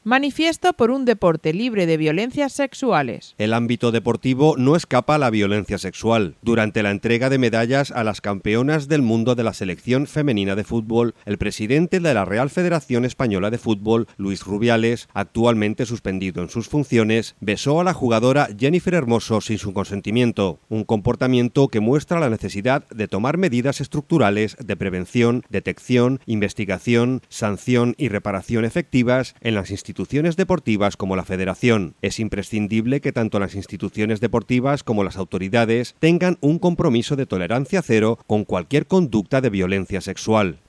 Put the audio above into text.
Manifiesto por un deporte libre de violencias sexuales. El ámbito deportivo no escapa a la violencia sexual. Durante la entrega de medallas a las campeonas del mundo de la selección femenina de fútbol, el presidente de la Real Federación Española de Fútbol, Luis Rubiales, actualmente suspendido en sus funciones, besó a la jugadora Jennifer Hermoso sin su consentimiento, un comportamiento que muestra la necesidad de tomar medidas estructurales de prevención, detección, investigación, sanción y reparación efectivas en las instituciones deportivas como la Federación. Es imprescindible que tanto las instituciones deportivas como las autoridades tengan un compromiso de tolerancia cero con cualquier conducta de violencia sexual.